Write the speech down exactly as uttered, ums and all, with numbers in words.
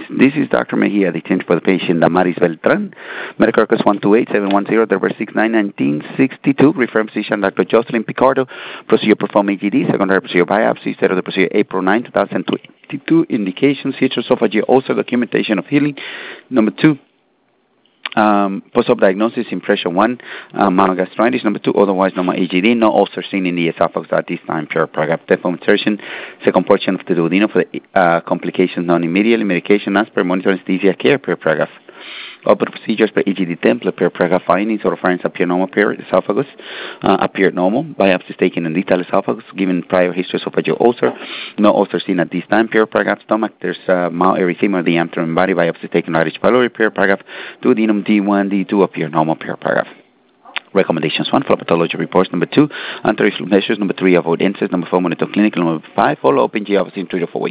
This is Doctor Mejia, the change for the patient, Damaris Beltran. Medical records one two eight seven one zero, number six nine nineteen sixty-two. Referring physician, Doctor Jocelyn Picardo. Procedure performed A G D. Secondary procedure biopsy. Set of the procedure April ninth, twenty twenty-two. Indications, esophageal ulcer, documentation of healing. Number two. Um, post-op diagnosis, impression one, uh, monogastritis. Number two, otherwise normal A G D. No ulcer seen in the esophagus at this time. Pure paragraph. Default insertion. Second portion of the duodenum for the uh, complications non immediately. Medication as per monitor anesthesia care. Pure paragraph. Open procedures per E G D template. Per paragraph findings or findings appear normal. Per esophagus uh, appeared normal. Biopsies taken in detail esophagus. Given prior history of esophageal ulcer. No ulcer seen at this time. Pure paragraph stomach. There's uh, mild erythema of the abdomen body. Biopsies taken right H. pylori. Pure paragraph. Duodenum D one, D two appear normal. Pure paragraph. Recommendations: one, follow pathology reports. Number two, anti-reflux measures. Number three, avoid incest. Number four, monitor clinical. Number five, follow up in G in three to four weeks.